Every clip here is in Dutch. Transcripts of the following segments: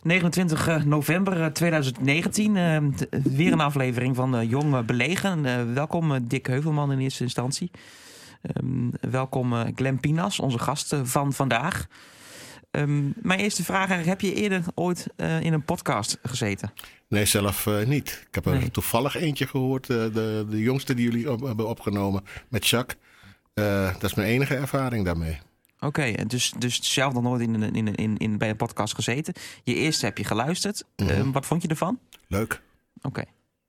29 november 2019. Weer een aflevering van Jong Belegen. Welkom Dick Heuvelman in eerste instantie. Welkom Glenn Pinas, onze gast van vandaag. Mijn eerste vraag eigenlijk. Heb je eerder ooit in een podcast gezeten? Nee, zelf niet. Ik heb er toevallig eentje gehoord. De jongste die jullie hebben opgenomen met Jacques. Dat is mijn enige ervaring daarmee. Oké, dus zelf nog nooit bij een podcast gezeten. Je eerste heb je geluisterd. Wat vond je ervan? Leuk. Oké.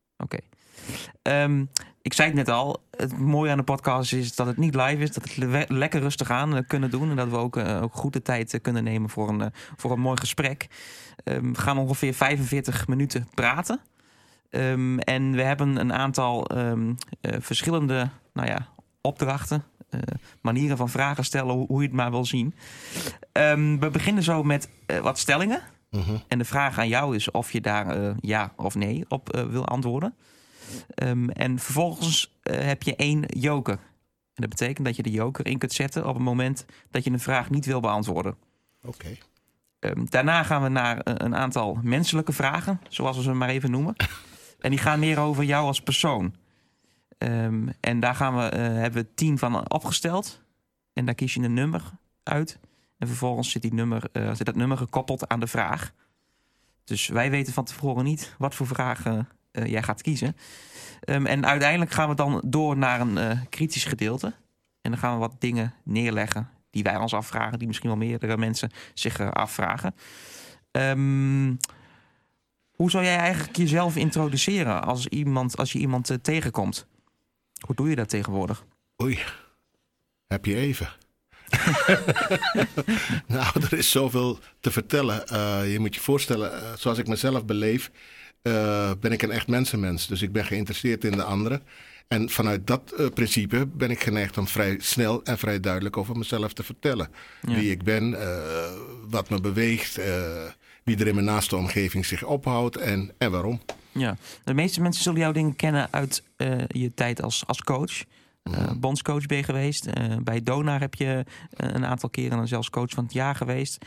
Ik zei het net al. Het mooie aan de podcast is dat het niet live is. Dat we het lekker rustig aan kunnen doen. En dat we ook goed de tijd kunnen nemen voor een mooi gesprek. We gaan ongeveer 45 minuten praten. En we hebben een aantal verschillende opdrachten. Manieren van vragen stellen, hoe je het maar wil zien. We beginnen zo met wat stellingen. En de vraag aan jou is of je daar ja of nee op wil antwoorden. En vervolgens heb je 1 joker. En dat betekent dat je de joker in kunt zetten op het moment dat je een vraag niet wil beantwoorden. Oké. Daarna gaan we naar een aantal menselijke vragen, zoals we ze maar even noemen. En die gaan meer over jou als persoon. En daar hebben we 10 van opgesteld. En daar kies je een nummer uit. En vervolgens zit dat nummer gekoppeld aan de vraag. Dus wij weten van tevoren niet wat voor vragen jij gaat kiezen. En uiteindelijk gaan we dan door naar een kritisch gedeelte. En dan gaan we wat dingen neerleggen die wij ons afvragen. Die misschien wel meerdere mensen zich afvragen. Hoe zou jij eigenlijk jezelf introduceren als je iemand tegenkomt? Hoe doe je dat tegenwoordig? Oei, heb je even. Nou, er is zoveel te vertellen. Je moet je voorstellen, zoals ik mezelf beleef, ben ik een echt mensenmens. Dus ik ben geïnteresseerd in de anderen. En vanuit dat principe ben ik geneigd om vrij snel en vrij duidelijk over mezelf te vertellen. Ja. Wie ik ben, wat me beweegt, wie er in mijn naaste omgeving zich ophoudt en waarom. Ja, de meeste mensen zullen jou dingen kennen uit je tijd als coach. Bondscoach ben je geweest. Bij Donar heb je een aantal keren zelfs coach van het jaar geweest.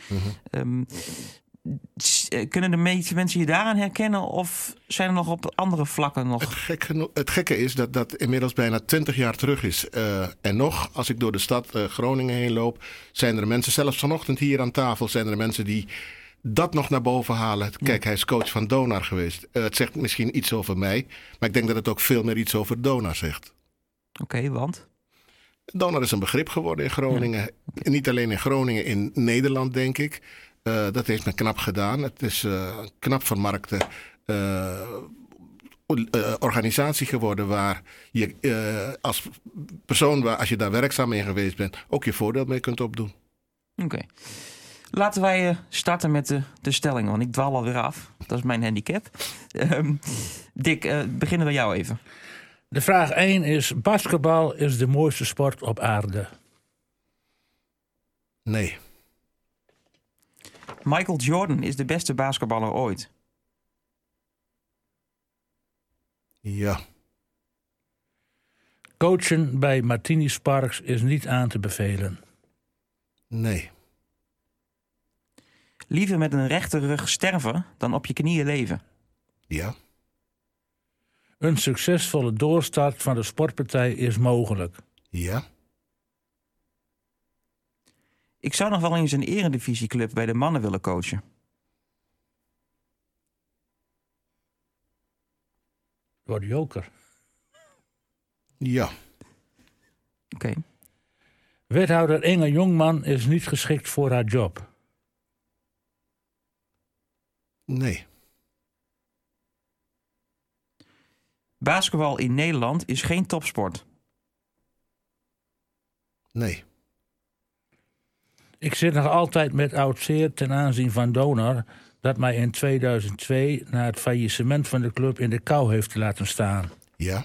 Kunnen de meeste mensen je daaraan herkennen? Of zijn er nog op andere vlakken nog? Het gekke is dat inmiddels bijna 20 jaar terug is. En nog, als ik door de stad Groningen heen loop, zijn er mensen, zelfs vanochtend hier aan tafel, zijn er mensen die dat nog naar boven halen. Kijk, hij is coach van Donar geweest. Het zegt misschien iets over mij, maar ik denk dat het ook veel meer iets over Donar zegt. Oké, want? Donar is een begrip geworden in Groningen. Ja. Okay. Niet alleen in Groningen, in Nederland denk ik. Dat heeft men knap gedaan. Het is een knap vermarkte organisatie geworden waar je als persoon, als je daar werkzaam in geweest bent, ook je voordeel mee kunt opdoen. Oké. Laten wij starten met de stelling, want ik dwaal alweer af. Dat is mijn handicap. Dick, beginnen we jou even. De vraag 1 is: basketbal is de mooiste sport op aarde. Nee. Michael Jordan is de beste basketballer ooit. Ja. Coachen bij Martini Sparks is niet aan te bevelen. Nee. Liever met een rechte rug sterven dan op je knieën leven. Ja. Een succesvolle doorstart van de sportpartij is mogelijk. Ja. Ik zou nog wel eens een eredivisieclub bij de mannen willen coachen. Door de joker. Ja. Oké. Wethouder Inge Jongman is niet geschikt voor haar job. Nee. Basketbal in Nederland is geen topsport. Nee. Ik zit nog altijd met oud zeer ten aanzien van Donar, dat mij in 2002 na het faillissement van de club in de kou heeft laten staan. Ja.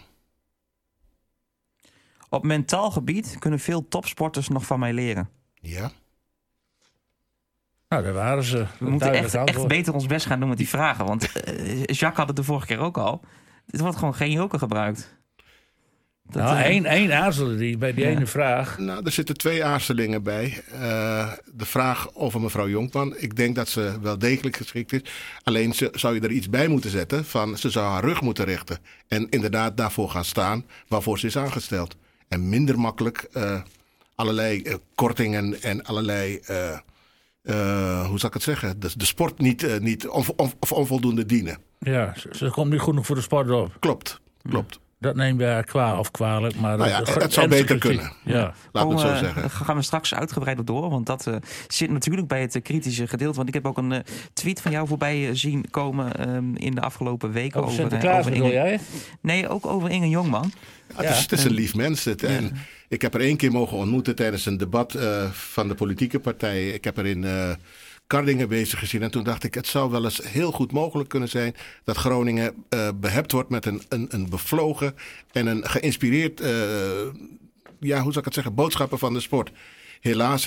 Op mentaal gebied kunnen veel topsporters nog van mij leren. Ja. Nou, daar waren ze. We moeten echt beter ons best gaan doen met die vragen. Want Jacques had het de vorige keer ook al. Dit wordt gewoon geen joker gebruikt. Eén aarzelde die bij die ene vraag. Nou, er zitten 2 aarzelingen bij. De vraag over mevrouw Jonkman. Ik denk dat ze wel degelijk geschikt is. Alleen zou je er iets bij moeten zetten van ze zou haar rug moeten richten. En inderdaad daarvoor gaan staan waarvoor ze is aangesteld. En minder makkelijk allerlei kortingen en allerlei... hoe zou ik het zeggen? De sport niet onvoldoende dienen. Ja, ze komt niet goed nog voor de sport op. Klopt. Dat nemen we haar kwalijk. Maar het zou beter kunnen. Ja. Laat me het zo zeggen. Gaan we straks uitgebreider door. Want dat zit natuurlijk bij het kritische gedeelte. Want ik heb ook een tweet van jou voorbij zien komen in de afgelopen weken. Over Sinterklaas bedoel jij? Nee, ook over Inge Jongman. Ja, het is een lief mens. En ik heb er 1 keer mogen ontmoeten tijdens een debat van de politieke partijen. Ik heb er in Kardingen bezig gezien. En toen dacht ik, het zou wel eens heel goed mogelijk kunnen zijn dat Groningen behept wordt met een bevlogen en een geïnspireerd, hoe zou ik het zeggen, boodschappen van de sport. Helaas.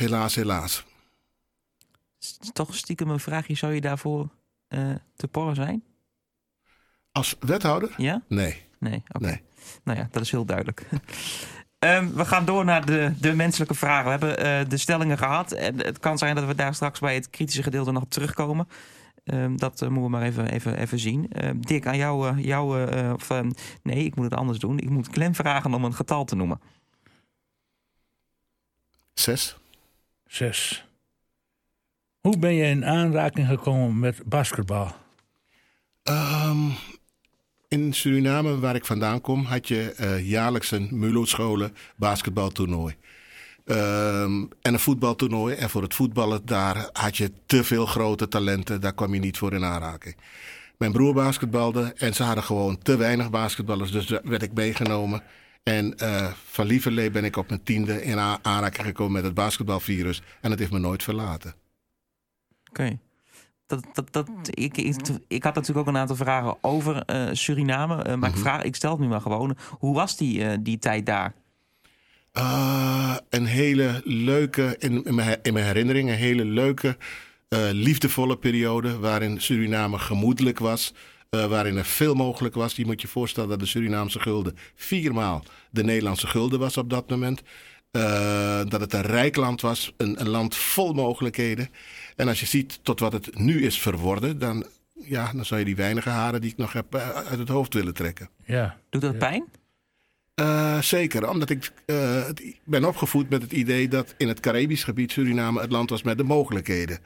Toch stiekem een vraagje, zou je daarvoor te porren zijn? Als wethouder? Ja? Nee. Nee, oké. Nee. Nou ja, dat is heel duidelijk. We gaan door naar de menselijke vragen. We hebben de stellingen gehad. En het kan zijn dat we daar straks bij het kritische gedeelte nog op terugkomen. Dat moeten we maar even zien. Dick, aan jou nee, ik moet het anders doen. Ik moet Clem vragen om een getal te noemen. 6. Hoe ben je in aanraking gekomen met basketbal? In Suriname, waar ik vandaan kom, had je jaarlijks een MULO-scholen basketbaltoernooi. En een voetbaltoernooi. En voor het voetballen, daar had je te veel grote talenten. Daar kwam je niet voor in aanraking. Mijn broer basketbalde en ze hadden gewoon te weinig basketballers. Dus daar werd ik meegenomen. En van lieverlee ben ik op mijn 10e in aanraking gekomen met het basketbalvirus. En het heeft me nooit verlaten. Oké. Ik had natuurlijk ook een aantal vragen over Suriname. Maar ik stel het nu maar gewoon. Hoe was die tijd daar? Een hele leuke, in mijn herinnering, een hele leuke, liefdevolle periode waarin Suriname gemoedelijk was. Waarin er veel mogelijk was. Je moet je voorstellen dat de Surinaamse gulden 4 maal de Nederlandse gulden was op dat moment. Dat het een rijk land was, een land vol mogelijkheden. En als je ziet tot wat het nu is verworden, dan zou je die weinige haren die ik nog heb uit het hoofd willen trekken. Ja. Doet dat pijn? Zeker, omdat ik ben opgevoed met het idee dat in het Caribisch gebied Suriname het land was met de mogelijkheden.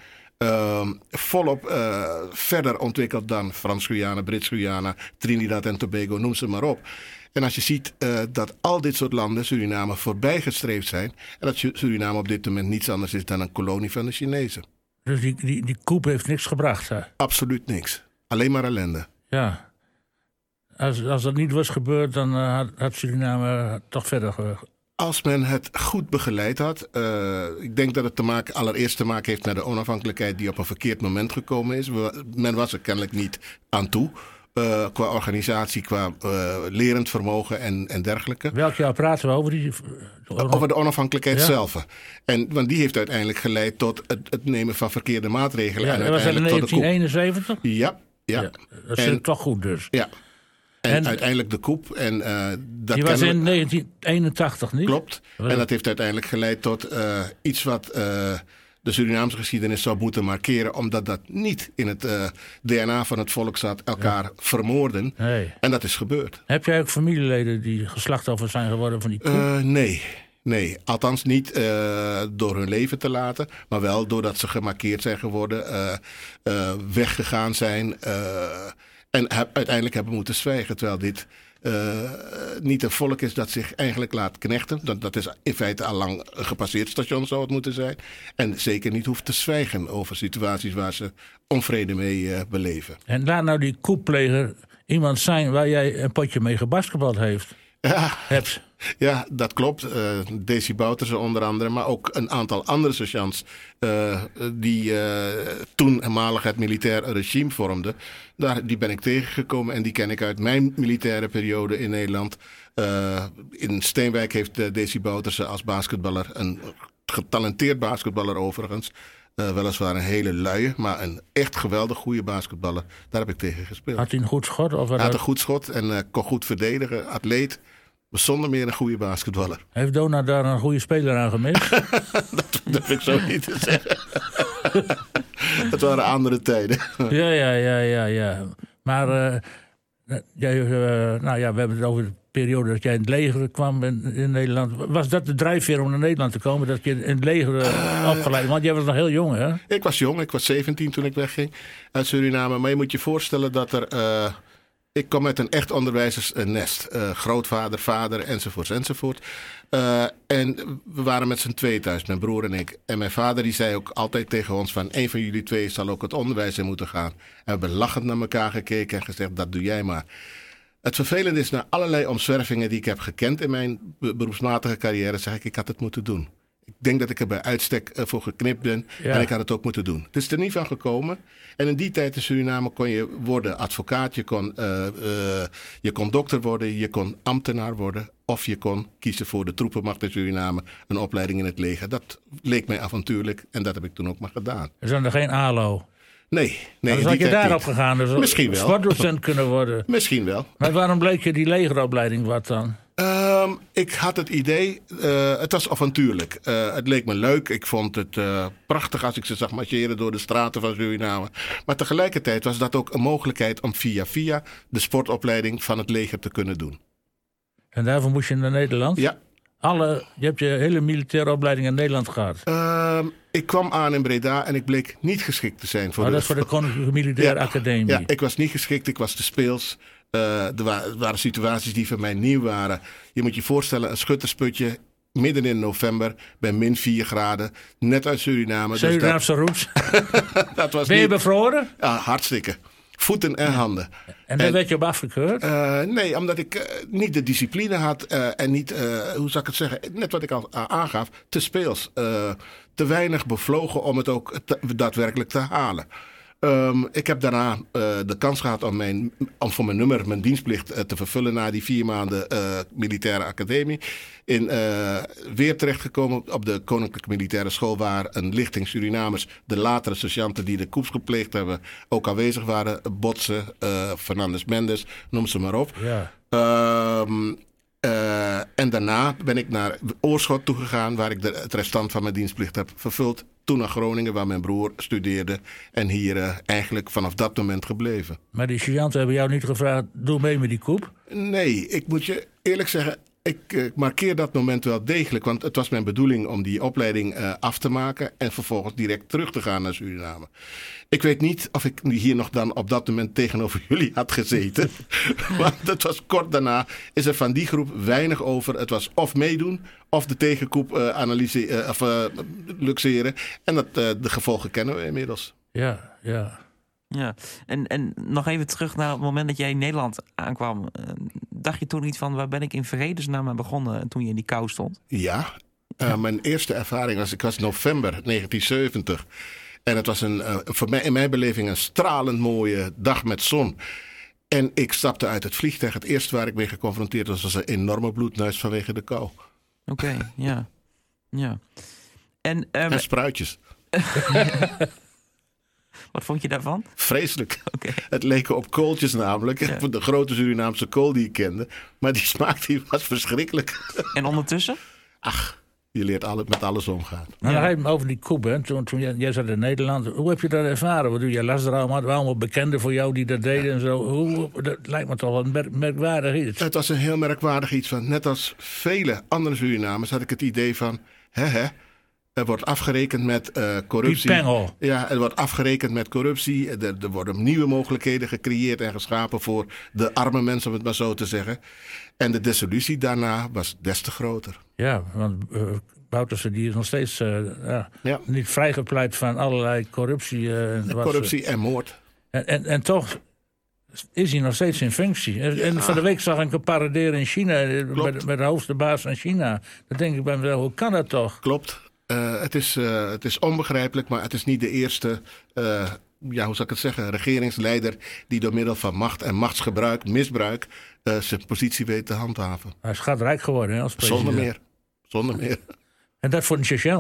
Volop verder ontwikkeld dan Frans-Guyana, Brits-Guyana, Trinidad en Tobago, noem ze maar op. En als je ziet dat al dit soort landen Suriname voorbijgestreefd zijn en dat Suriname op dit moment niets anders is dan een kolonie van de Chinezen. Dus die coup heeft niks gebracht, hè? Absoluut niks. Alleen maar ellende. Ja. Als dat niet was gebeurd, dan had Suriname toch verder... Als men het goed begeleid had. Ik denk dat het allereerst te maken heeft met de onafhankelijkheid die op een verkeerd moment gekomen is. Men was er kennelijk niet aan toe. Qua organisatie, qua lerend vermogen en dergelijke. Welk jaar praten we over? Over de onafhankelijkheid zelf. Want die heeft uiteindelijk geleid tot het nemen van verkeerde maatregelen. Ja, en dat was in 1971? Ja. Dat zit toch goed dus. Ja. En uiteindelijk de coup. Die was in 1981, niet? Klopt. En dat heeft uiteindelijk geleid tot iets wat de Surinaamse geschiedenis zou moeten markeren. Omdat dat niet in het DNA van het volk zat, elkaar vermoorden. Nee. En dat is gebeurd. Heb jij ook familieleden die slachtoffer zijn geworden van die coup? Nee, althans niet door hun leven te laten. Maar wel doordat ze gemarkeerd zijn geworden, weggegaan zijn... En uiteindelijk hebben moeten zwijgen, terwijl dit niet een volk is dat zich eigenlijk laat knechten. Dat is in feite al lang een gepasseerd station zou het moeten zijn. En zeker niet hoeft te zwijgen over situaties waar ze onvrede mee beleven. En laat nou die couppleger iemand zijn waar jij een potje mee gebasketbald hebt. Ja, dat klopt. Desi Bouterse onder andere, maar ook een aantal andere sergeants die toenmalig het militair regime vormden. Die ben ik tegengekomen en die ken ik uit mijn militaire periode in Nederland. In Steenwijk heeft Desi Bouterse als basketballer, een getalenteerd basketballer overigens, weliswaar een hele luie, maar een echt geweldig goede basketballer. Daar heb ik tegen gespeeld. Had hij een goed schot? Hij had een goed schot en kon goed verdedigen, atleet. Maar zonder meer een goede basketballer. Heeft Donar daar een goede speler aan gemist? Dat durf ik zo niet te zeggen. Het waren andere tijden. Ja. Maar we hebben het over de periode dat jij in het leger kwam in Nederland. Was dat de drijfveer om naar Nederland te komen? Dat je in het leger opgeleid? Want jij was nog heel jong, hè? Ik was jong. Ik was 17 toen ik wegging uit Suriname. Maar je moet je voorstellen dat er... ik kom uit een echt onderwijzersnest. Grootvader, vader, enzovoort. En we waren met z'n tweeën thuis, mijn broer en ik. En mijn vader die zei ook altijd tegen ons van... een van jullie twee zal ook het onderwijs in moeten gaan. En we hebben lachend naar elkaar gekeken en gezegd, dat doe jij maar. Het vervelende is, na allerlei omzwervingen die ik heb gekend in mijn beroepsmatige carrière... zeg ik had het moeten doen. Ik denk dat ik er bij uitstek voor geknipt ben. Ja. En ik had het ook moeten doen. Het is er niet van gekomen. En in die tijd in Suriname kon je worden advocaat. Je kon dokter worden. Je kon ambtenaar worden. Of je kon kiezen voor de troepenmacht in Suriname. Een opleiding in het leger. Dat leek mij avontuurlijk. En dat heb ik toen ook maar gedaan. Er zijn er geen ALO? Nee. Dus had je daarop gegaan? Dus misschien wel. Sportdocent kunnen worden? Misschien wel. Maar waarom bleek je die legeropleiding wat dan? Ik had het idee, het was avontuurlijk. Het leek me leuk. Ik vond het prachtig als ik ze zag marcheren door de straten van Suriname. Maar tegelijkertijd was dat ook een mogelijkheid om via de sportopleiding van het leger te kunnen doen. En daarvoor moest je naar Nederland? Ja. Je hebt je hele militaire opleiding in Nederland gehad? Ik kwam aan in Breda en ik bleek niet geschikt te zijn. Dat is voor de Koninklijke Militaire Academie? Ja, ik was niet geschikt. Ik was te speels. Er waren situaties die voor mij nieuw waren. Je moet je voorstellen, een schuttersputje midden in november bij min 4 graden. Net uit Suriname. Surinaamse roots. Ben je bevroren? Ja, hartstikke. Voeten en handen. En daar werd je op afgekeurd? Nee, omdat ik niet de discipline had en niet, hoe zou ik het zeggen, net wat ik al aangaf, te speels. Te weinig bevlogen om het ook daadwerkelijk te halen. Ik heb daarna de kans gehad om voor mijn dienstplicht te vervullen na die 4 maanden militaire academie. Weer terechtgekomen op de Koninklijke Militaire School, waar een lichting Surinamers, de latere sergeanten die de coups gepleegd hebben, ook aanwezig waren. Botsen, Fernandes Mendes, noem ze maar op. Ja. En daarna ben ik naar Oorschot toegegaan, waar ik het restant van mijn dienstplicht heb vervuld. Toen naar Groningen, waar mijn broer studeerde. En hier eigenlijk vanaf dat moment gebleven. Maar die sergeanten hebben jou niet gevraagd, doe mee met die coup? Nee, ik moet je eerlijk zeggen, ik markeer dat moment wel degelijk. Want het was mijn bedoeling om die opleiding af te maken en vervolgens direct terug te gaan naar Suriname. Ik weet niet of ik hier nog dan op dat moment tegenover jullie had gezeten. Want het was kort daarna, is er van die groep weinig over. Het was of meedoen of de tegenkoep luxeren. En de gevolgen kennen we inmiddels. Ja. Ja, en nog even terug naar het moment dat jij in Nederland aankwam. Dacht je toen niet van, waar ben ik in vredesnaam aan begonnen toen je in die kou stond? Ja, mijn eerste ervaring was november 1970. En het was voor mij in mijn beleving een stralend mooie dag met zon. En ik stapte uit het vliegtuig. Het eerste waar ik mee geconfronteerd was een enorme bloedneus vanwege de kou. Oké, ja. En spruitjes. Wat vond je daarvan? Vreselijk. Okay. Het leken op kooltjes namelijk. Ja. De grote Surinaamse kool die ik kende. Maar die smaak was verschrikkelijk. En ondertussen? Ach, je leert met alles omgaan. Nou, dan ga je over die coup, hè. Toen jij zat in Nederland. Hoe heb je dat ervaren? Wat doe je? Las er allemaal bekenden voor jou die dat deden en zo. Dat lijkt me toch een merkwaardig iets. Het was een heel merkwaardig iets. Want net als vele andere Surinamers had ik het idee van... Er wordt afgerekend met corruptie. Ja, er wordt afgerekend met corruptie. Er worden nieuwe mogelijkheden gecreëerd en geschapen voor de arme mensen, om het maar zo te zeggen. En de desillusie daarna was des te groter. Ja, want Bouterse die is nog steeds niet vrijgepleit van allerlei corruptie. Corruptie en moord. En toch is hij nog steeds in functie. En van de week zag ik hem paraderen in China met de hoogste baas van China. Dan denk ik bij mezelf, hoe kan dat toch? Klopt. Het is onbegrijpelijk, maar het is niet de eerste, hoe zou ik het zeggen, regeringsleider die door middel van macht en misbruik, zijn positie weet te handhaven. Hij is schatrijk geworden, hè, als president. Zonder meer. En dat voor een sergeant?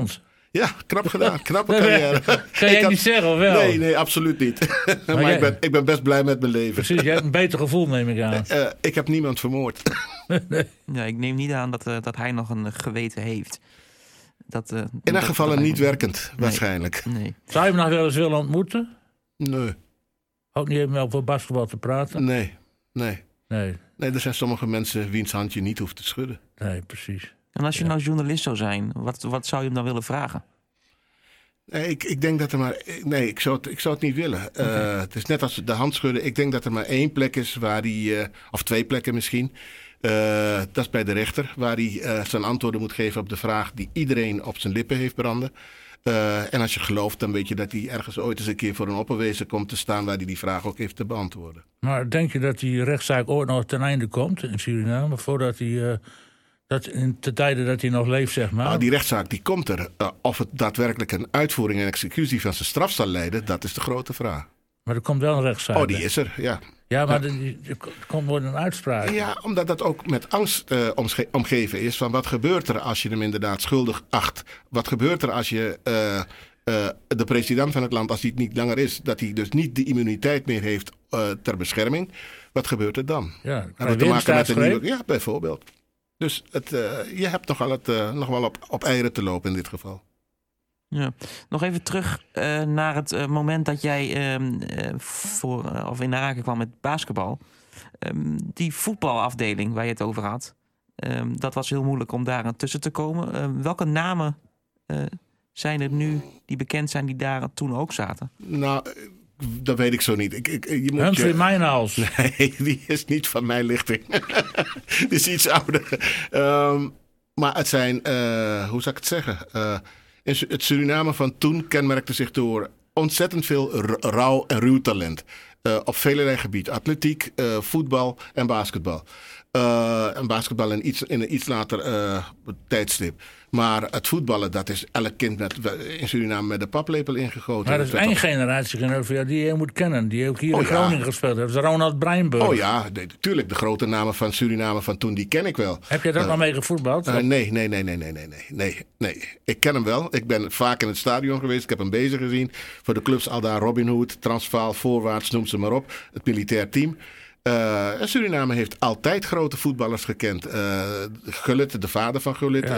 Ja, knap gedaan. Knappe carrière. Kan jij niet zeggen, of wel? Nee, absoluut niet. Maar ik ben best blij met mijn leven. Precies, jij hebt een beter gevoel, neem ik aan. Ik heb niemand vermoord. Ja, ik neem niet aan dat hij nog een geweten heeft. In elk geval niet werkend, waarschijnlijk. Nee. Zou je hem nog wel eens willen ontmoeten? Nee. Ook niet even over basketbal te praten? Nee, er zijn sommige mensen wiens hand je niet hoeft te schudden. Nee, precies. En als je nou journalist zou zijn, wat zou je hem dan willen vragen? Nee, ik denk dat er maar... Nee, ik zou het niet willen. Het is net als de hand schudden. Ik denk dat er maar één plek is waar hij... of twee plekken misschien. Dat is bij de rechter. Waar hij zijn antwoorden moet geven op de vraag die iedereen op zijn lippen heeft branden. En als je gelooft, dan weet je dat hij ergens ooit eens een keer voor een opperwezen komt te staan waar hij die vraag ook heeft te beantwoorden. Maar denk je dat die rechtszaak ooit nog ten einde komt in Suriname? Voordat hij... in de tijden dat hij nog leeft, zeg maar. Nou, die rechtszaak die komt er. Of het daadwerkelijk een uitvoering en executie van zijn straf zal leiden, dat is de grote vraag. Maar er komt wel een rechtszaak. Oh, die is er, ja. Ja, maar er komt nooit een uitspraak. Ja, omdat dat ook met angst omgeven is. Van wat gebeurt er als je hem inderdaad schuldig acht? Wat gebeurt er als je de president van het land, als hij het niet langer is, dat hij dus niet de immuniteit meer heeft ter bescherming? Wat gebeurt er dan? Ja, dat heeft te maken met een nieuwe... Ja, bijvoorbeeld. Dus je hebt nog wel op eieren te lopen in dit geval. Ja. Nog even terug naar het moment dat jij of in aanraking kwam met basketbal. Die voetbalafdeling waar je het over had. Dat was heel moeilijk om daar tussen te komen. Welke namen zijn er nu die bekend zijn die daar toen ook zaten? Nou, dat weet ik zo niet. Humphrey Mijnhals. Nee, die is niet van mijn lichting. Die is iets ouder. Maar het zijn, hoe zou ik het zeggen? Het Suriname van toen kenmerkte zich door ontzettend veel rauw en ruw talent. Op velerlei gebieden. Atletiek, voetbal en basketbal. En basketbal in een iets later tijdstip. Maar het voetballen, dat is elk kind in Suriname met de paplepel ingegoten. Maar er is één generatie die je moet kennen. Die ook hier in Groningen gespeeld heeft. Dat is Ronald Breinburg. Oh ja, natuurlijk. De grote namen van Suriname van toen, die ken ik wel. Heb je daar nog mee gevoetbald? Nee. Ik ken hem wel. Ik ben vaak in het stadion geweest. Ik heb hem bezig gezien. Voor de clubs aldaar Robin Hood, Transvaal, Voorwaarts, noem ze maar op. Het militair team. Suriname heeft altijd grote voetballers gekend. Gullit, de vader van Gullit.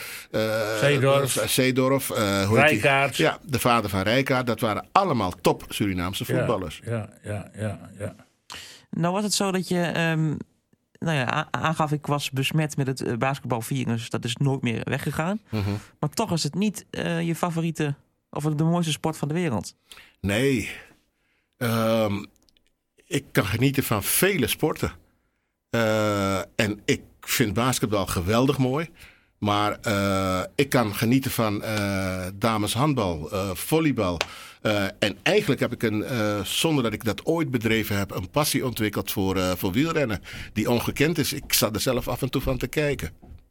Seedorf. Rijkaard. Ja, de vader van Rijkaard. Dat waren allemaal top Surinaamse voetballers. Ja. Nou was het zo dat je aangaf, ik was besmet met het basketbalvirus. Dat is nooit meer weggegaan. Mm-hmm. Maar toch is het niet je favoriete of de mooiste sport van de wereld. Nee. Ik kan genieten van vele sporten. En ik vind basketbal geweldig mooi. Maar ik kan genieten van dameshandbal, volleybal. En eigenlijk heb ik zonder dat ik dat ooit bedreven heb, een passie ontwikkeld voor wielrennen. Die ongekend is. Ik sta er zelf af en toe van te kijken.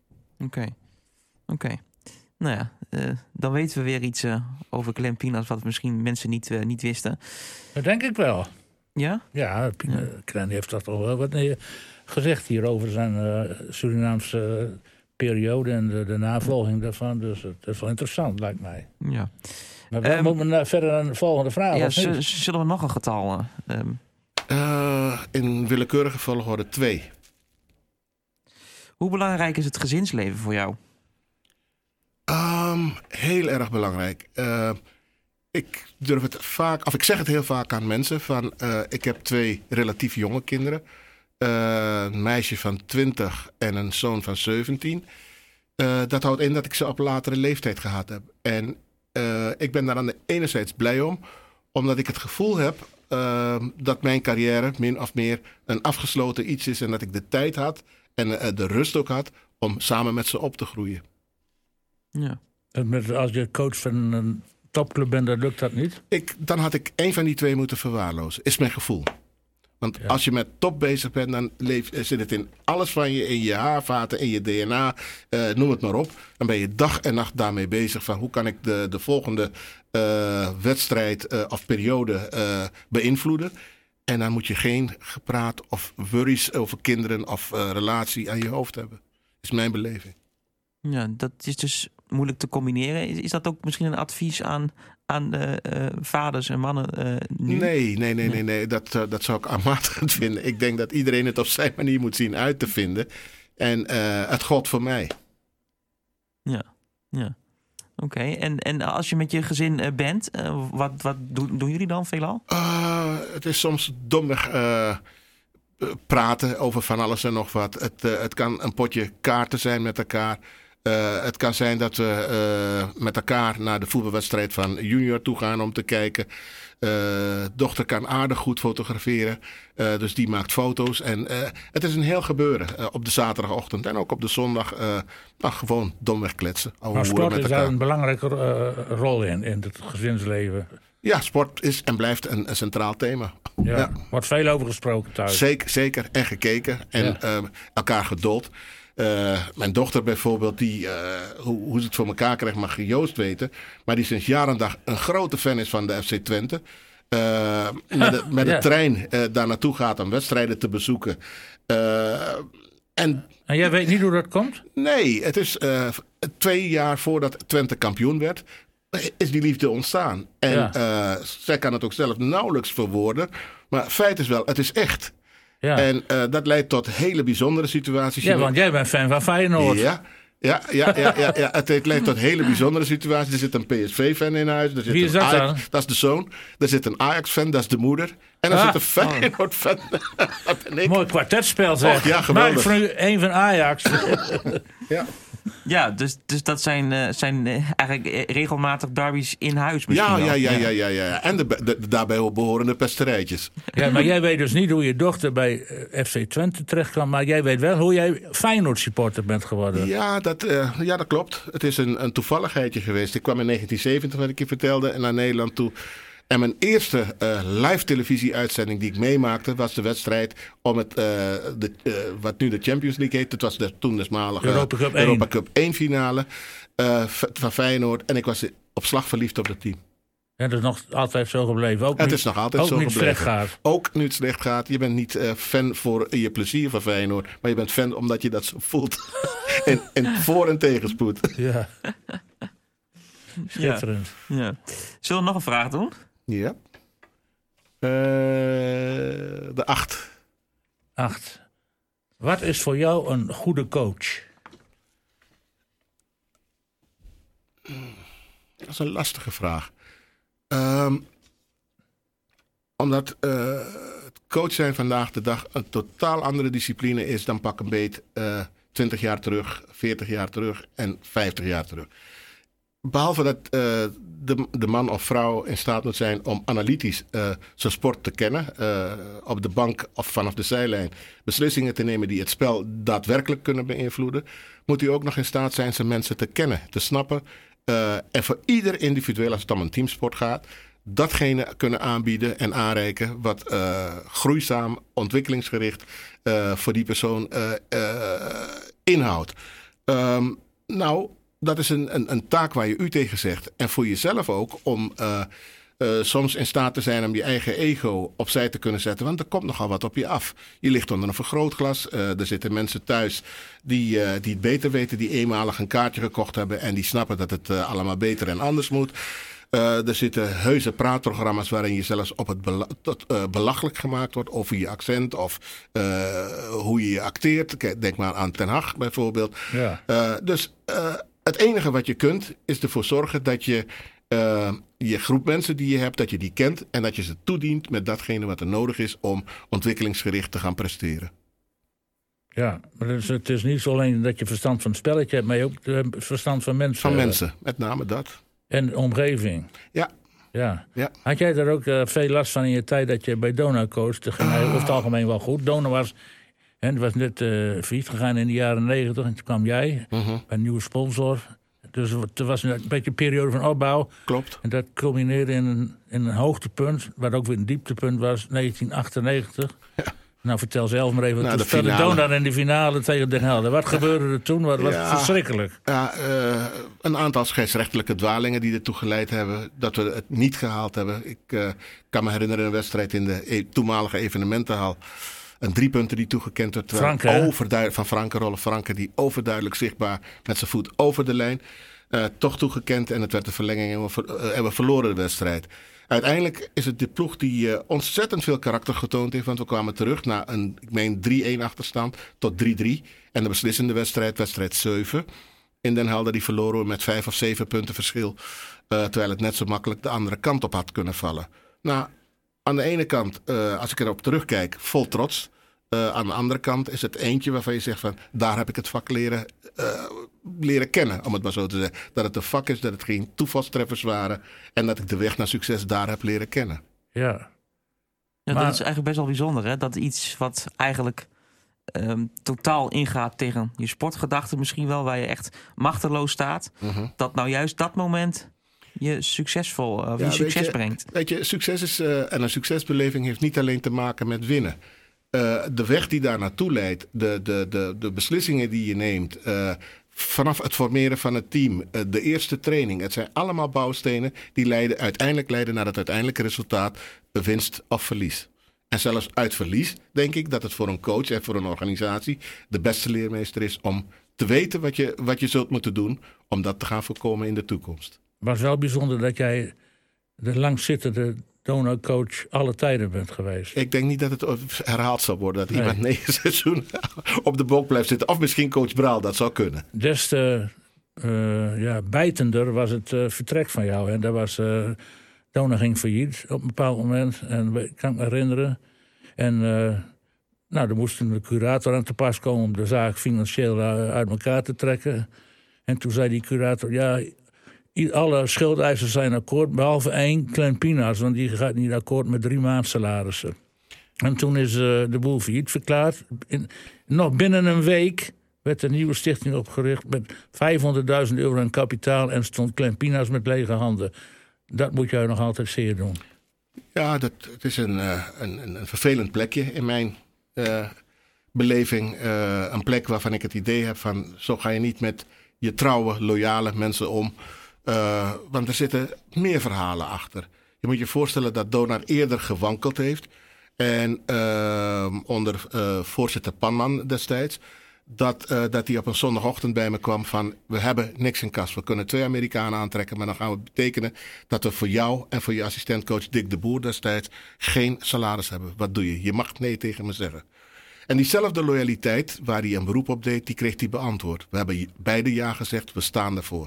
Oké. Nou ja, dan weten we weer iets over Clem Pinas wat misschien mensen niet wisten. Dat denk ik wel. Ja? Ja, Clem heeft dat al wel wat gezegd hier over zijn Surinaamse periode en de navolging daarvan. Dus het is wel interessant, lijkt mij. Ja. Maar we moeten verder naar de volgende vraag. Ja, zullen we nog een getal? In willekeurige volgorde 2. Hoe belangrijk is het gezinsleven voor jou? Heel erg belangrijk. Ik durf het vaak, of ik zeg het heel vaak aan mensen. Ik heb 2 relatief jonge kinderen. Een meisje van 20 en een zoon van 17. Dat houdt in dat ik ze op latere leeftijd gehad heb. En ik ben daar aan de enerzijds blij om. Omdat ik het gevoel heb dat mijn carrière min of meer een afgesloten iets is. En dat ik de tijd had en de rust ook had om samen met ze op te groeien. Ja. Als je coach van een topclub bent, dan lukt dat niet? Dan had ik één van die 2 moeten verwaarlozen. Is mijn gevoel. Want als je met top bezig bent, dan zit het in alles van je. In je haarvaten, in je DNA, noem het maar op. Dan ben je dag en nacht daarmee bezig van hoe kan ik de volgende wedstrijd of periode beïnvloeden. En dan moet je geen gepraat of worries over kinderen of relatie aan je hoofd hebben. Is mijn beleving. Ja, dat is dus moeilijk te combineren. Is dat ook misschien een advies aan vaders en mannen nu? Nee. Dat zou ik aanmatigend vinden. Ik denk dat iedereen het op zijn manier moet zien uit te vinden. En het God voor mij. Ja. Oké. En als je met je gezin bent, wat doen jullie dan veelal? Het is soms dommig praten over van alles en nog wat. Het kan een potje kaarten zijn met elkaar. Het kan zijn dat we met elkaar naar de voetbalwedstrijd van junior toe gaan om te kijken. Dochter kan aardig goed fotograferen. Dus die maakt foto's. En het is een heel gebeuren op de zaterdagochtend. En ook op de zondag gewoon domweg kletsen. Maar sport is daar een belangrijke rol in het gezinsleven. Ja, sport is en blijft een centraal thema. Ja. Wordt veel over gesproken thuis. Zeker. En gekeken. En elkaar geduld. Mijn dochter bijvoorbeeld, die hoe ze het voor elkaar krijgt mag Joost weten. Maar die sinds jaar en dag een grote fan is van de FC Twente. Met de trein daar naartoe gaat om wedstrijden te bezoeken. En jij weet niet hoe dat komt? Nee, het is 2 jaar voordat Twente kampioen werd, is die liefde ontstaan. En zij kan het ook zelf nauwelijks verwoorden. Maar feit is wel, het is echt. Ja. En dat leidt tot hele bijzondere situaties. Ja, want jij bent fan van Feyenoord. Ja. Het leidt tot hele bijzondere situaties. Er zit een PSV-fan in huis. Wie is dat dan? Dat is de zoon. Er zit een Ajax-fan, dat is de moeder. En er zit een Feyenoord-fan. Mooi kwartetspel zeg. Och, ja, geweldig. Maar ik van een van Ajax. Ja, dus dat zijn eigenlijk regelmatig derbies in huis misschien wel. Ja. En de daarbij behorende pesterijtjes. Ja, maar jij weet dus niet hoe je dochter bij FC Twente terecht kwam. Maar jij weet wel hoe jij Feyenoord supporter bent geworden. Ja, dat klopt. Het is een toevalligheidje geweest. Ik kwam in 1970, wat ik je vertelde, naar Nederland toe. En mijn eerste live televisieuitzending die ik meemaakte was de wedstrijd om wat nu de Champions League heet. Het was toen de smalige Europa Cup 1 finale van Feyenoord. En ik was op slag verliefd op dat team. En dat is nog altijd zo gebleven. Het is nog altijd zo gebleven. Slecht gaat. Ook nu het slecht gaat. Je bent niet fan voor je plezier van Feyenoord. Maar je bent fan omdat je dat zo voelt. en voor- en tegenspoed. Ja. Schitterend. Ja. Zullen we nog een vraag doen? Ja. De 8. 8. Wat is voor jou een goede coach? Dat is een lastige vraag. Omdat het coach zijn vandaag de dag een totaal andere discipline is dan pak een beet 20 jaar terug, 40 jaar terug en 50 jaar terug. Behalve dat de man of vrouw in staat moet zijn om analytisch zijn sport te kennen. Op de bank of vanaf de zijlijn beslissingen te nemen die het spel daadwerkelijk kunnen beïnvloeden. Moet hij ook nog in staat zijn zijn mensen te kennen, te snappen. En voor ieder individueel, als het om een teamsport gaat, datgene kunnen aanbieden en aanreiken wat groeizaam, ontwikkelingsgericht voor die persoon inhoudt. Dat is een taak waar je u tegen zegt. En voor jezelf ook om soms in staat te zijn om je eigen ego opzij te kunnen zetten. Want er komt nogal wat op je af. Je ligt onder een vergrootglas. Er zitten mensen thuis die het beter weten. Die eenmalig een kaartje gekocht hebben. En die snappen dat het allemaal beter en anders moet. Er zitten heuse praatprogramma's waarin je zelfs op het belachelijk gemaakt wordt over je accent of hoe je acteert. Denk maar aan Ten Hag bijvoorbeeld. Ja. Dus het enige wat je kunt is ervoor zorgen dat je je groep mensen die je hebt, dat je die kent en dat je ze toedient met datgene wat er nodig is om ontwikkelingsgericht te gaan presteren. Ja, maar het is niet zo alleen dat je verstand van het spelletje hebt, maar je ook verstand van mensen. Van mensen, met name dat. En de omgeving. Ja. Had jij daar ook veel last van in je tijd dat je bij Dona coachte? Dat ging over het algemeen wel goed. Dona was net failliet gegaan in de jaren 90 en toen kwam jij bij een nieuwe sponsor. Dus het was een beetje een periode van opbouw. Klopt. En dat culmineerde in een hoogtepunt, wat ook weer een dieptepunt was, 1998. Ja. Nou, vertel zelf maar even. Toen speelde Dona in de finale tegen Den Helder. Wat gebeurde er toen? Wat verschrikkelijk. Ja, een aantal scheidsrechtelijke dwalingen die ertoe geleid hebben dat we het niet gehaald hebben. Ik kan me herinneren een wedstrijd in de toenmalige evenementenhal. Een 3 punten die toegekend werd van Rolf Franke, die overduidelijk zichtbaar met zijn voet over de lijn. toch toegekend en het werd de verlenging en we verloren de wedstrijd. Uiteindelijk is het de ploeg die ontzettend veel karakter getoond heeft. Want we kwamen terug naar een 3-1 achterstand tot 3-3. En de beslissende wedstrijd 7. In Den Helder die verloren we met 5 of 7 punten verschil. Terwijl het net zo makkelijk de andere kant op had kunnen vallen. Nou, aan de ene kant, als ik erop terugkijk, vol trots. Aan de andere kant is het eentje waarvan je zegt van... daar heb ik het vak leren kennen, om het maar zo te zeggen. Dat het een vak is, dat het geen toevalstreffers waren... en dat ik de weg naar succes daar heb leren kennen. Ja. Ja, dat is eigenlijk best wel bijzonder, hè? Dat iets wat eigenlijk totaal ingaat tegen je sportgedachten misschien wel... waar je echt machteloos staat... dat nou juist dat moment je succesvol je succes brengt. Weet je, succes is en een succesbeleving heeft niet alleen te maken met winnen... de weg die daar naartoe leidt, de beslissingen die je neemt... vanaf het formeren van het team, de eerste training... het zijn allemaal bouwstenen die uiteindelijk leiden naar het uiteindelijke resultaat... winst of verlies. En zelfs uit verlies denk ik dat het voor een coach en voor een organisatie... de beste leermeester is om te weten wat je zult moeten doen... om dat te gaan voorkomen in de toekomst. Het was wel bijzonder dat jij de langzittende... Dona-coach alle tijden bent geweest. Ik denk niet dat het herhaald zal worden. Dat iemand 9 seizoenen op de bok blijft zitten. Of misschien coach Braal, dat zou kunnen. Des te bijtender was het vertrek van jou. En daar was Dona ging failliet op een bepaald moment. En ik kan me herinneren. En er moest een curator aan te pas komen... om de zaak financieel uit elkaar te trekken. En toen zei die curator... ja. Alle schuldeisers zijn akkoord, behalve 1, Clem Pinaars... want die gaat niet akkoord met 3 maandsalarissen. En toen is de boel failliet verklaard. Nog binnen een week werd een nieuwe stichting opgericht... met €500.000 aan kapitaal... en stond Clem Pinaars met lege handen. Dat moet jij nog altijd zeer doen. Ja, het is een vervelend plekje in mijn beleving. Een plek waarvan ik het idee heb van... zo ga je niet met je trouwe, loyale mensen om... want er zitten meer verhalen achter. Je moet je voorstellen dat Donar eerder gewankeld heeft. En onder voorzitter Panman destijds. Dat hij op een zondagochtend bij me kwam van... we hebben niks in kas. We kunnen 2 Amerikanen aantrekken. Maar dan gaan we betekenen dat we voor jou en voor je assistentcoach Dick de Boer destijds... geen salaris hebben. Wat doe je? Je mag nee tegen me zeggen. En diezelfde loyaliteit waar hij een beroep op deed... die kreeg hij beantwoord. We hebben beide ja gezegd. We staan ervoor.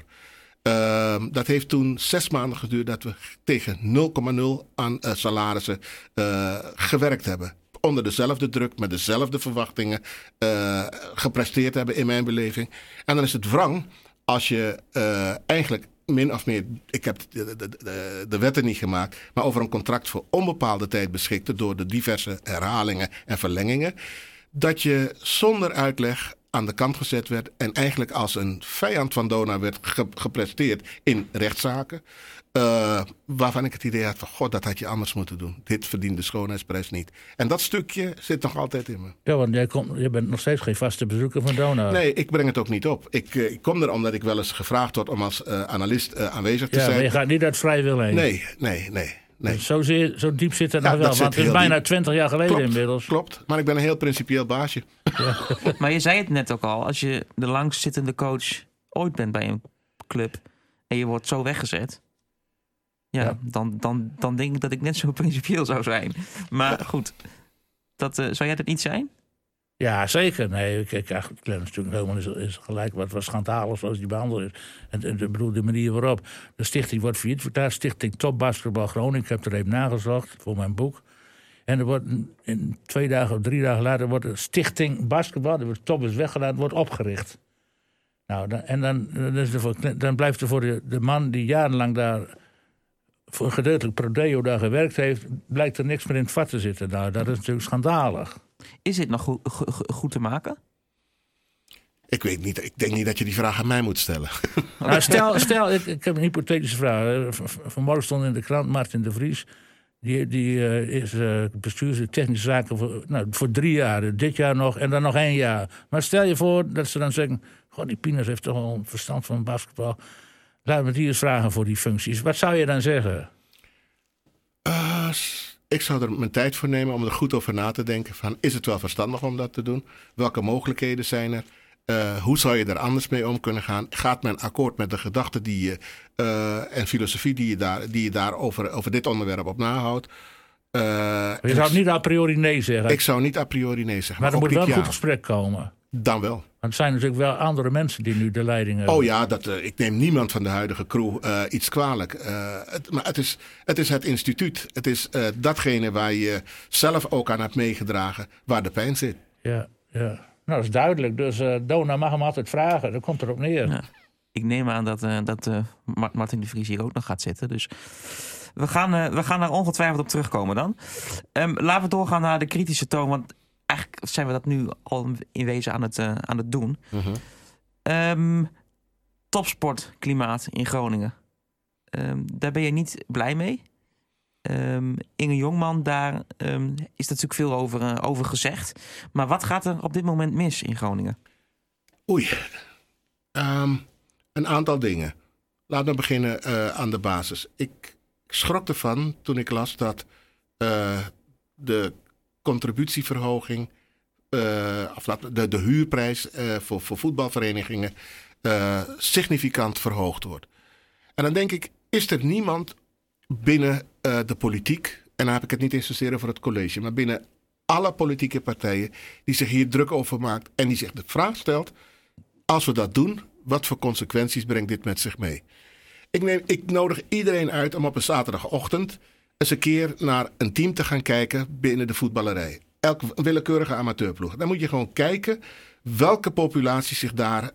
Dat heeft toen 6 maanden geduurd dat we tegen 0,0 aan salarissen gewerkt hebben. Onder dezelfde druk, met dezelfde verwachtingen gepresteerd hebben in mijn beleving. En dan is het wrang als je eigenlijk min of meer... ik heb de wetten niet gemaakt... maar over een contract voor onbepaalde tijd beschikte... door de diverse herhalingen en verlengingen... dat je zonder uitleg... aan de kant gezet werd en eigenlijk als een vijand van Dona werd gepresteerd in rechtszaken. Waarvan ik het idee had van, god, dat had je anders moeten doen. Dit verdient de schoonheidsprijs niet. En dat stukje zit nog altijd in me. Ja, want je bent nog steeds geen vaste bezoeker van Dona. Nee, ik breng het ook niet op. Ik kom er omdat ik wel eens gevraagd word om als analist aanwezig te zijn. Maar je gaat niet uit vrij wil heen. Nee. Zo diep zit het nog wel, want het is bijna 20 jaar geleden inmiddels. Klopt, maar ik ben een heel principieel baasje. Ja. Maar je zei het net ook al, als je de langstzittende coach ooit bent bij een club... en je wordt zo weggezet... Dan denk ik dat ik net zo principieel zou zijn. Maar goed, zou jij dat niet zijn? Ja, zeker. Nee, kijk, Clem is natuurlijk helemaal is gelijk wat schandalig zoals die behandeld is. En de manier waarop. De stichting wordt failliet verklaard. Stichting Top Basketbal Groningen. Ik heb er even nagezocht voor mijn boek. En er wordt in 2 dagen of 3 dagen later wordt de Stichting Basketbal, de top is weggelaten, wordt opgericht. Nou, dan blijft er voor de man die jarenlang daar voor gedeeltelijk Prodeo daar gewerkt heeft, blijkt er niks meer in het vat te zitten. Nou, dat is natuurlijk schandalig. Is dit nog goed te maken? Ik weet niet. Ik denk niet dat je die vraag aan mij moet stellen. Nou, stel ik heb een hypothetische vraag. Vanmorgen stond in de krant Martin de Vries. Die is bestuurder technische zaken voor 3 jaar. Dit jaar nog en dan nog 1 jaar. Maar stel je voor dat ze dan zeggen... Goh, die Pinas heeft toch wel een verstand van basketbal. Laten we die eens vragen voor die functies. Wat zou je dan zeggen? Ik zou er mijn tijd voor nemen om er goed over na te denken. Van, is het wel verstandig om dat te doen? Welke mogelijkheden zijn er? Hoe zou je er anders mee om kunnen gaan? Gaat men akkoord met de gedachten en filosofie die je daar over dit onderwerp op nahoudt? Je zou niet a priori nee zeggen. Ik zou niet a priori nee zeggen. Maar er moet wel een ja. goed gesprek komen. Dan wel. Want het zijn natuurlijk wel andere mensen die nu de leiding hebben. Oh ja, ik neem niemand van de huidige crew iets kwalijk. Maar het is het instituut. Het is datgene waar je zelf ook aan hebt meegedragen, waar de pijn zit. Ja. Nou, dat is duidelijk. Dus Dona mag hem altijd vragen. Dat komt erop neer. Ja. Ik neem aan dat Martin de Vries hier ook nog gaat zitten. Dus we gaan daar ongetwijfeld op terugkomen dan. Laten we doorgaan naar de kritische toon. Want eigenlijk zijn we dat nu al in wezen aan het doen. Topsportklimaat in Groningen. Daar ben je niet blij mee. Inge Jongman, daar is natuurlijk veel over gezegd. Maar wat gaat er op dit moment mis in Groningen? Oei. Een aantal dingen. Laten we beginnen aan de basis. Ik schrok ervan toen ik las dat de contributieverhoging, de huurprijs voor voetbalverenigingen significant verhoogd wordt. En dan denk ik, is er niemand binnen de politiek, en dan heb ik het niet eens zozeer over het college, maar binnen alle politieke partijen die zich hier druk over maakt en die zich de vraag stelt, als we dat doen, wat voor consequenties brengt dit met zich mee? Ik nodig iedereen uit om op een zaterdagochtend eens een keer naar een team te gaan kijken binnen de voetballerij. Elke willekeurige amateurploeg. Dan moet je gewoon kijken welke populatie zich daar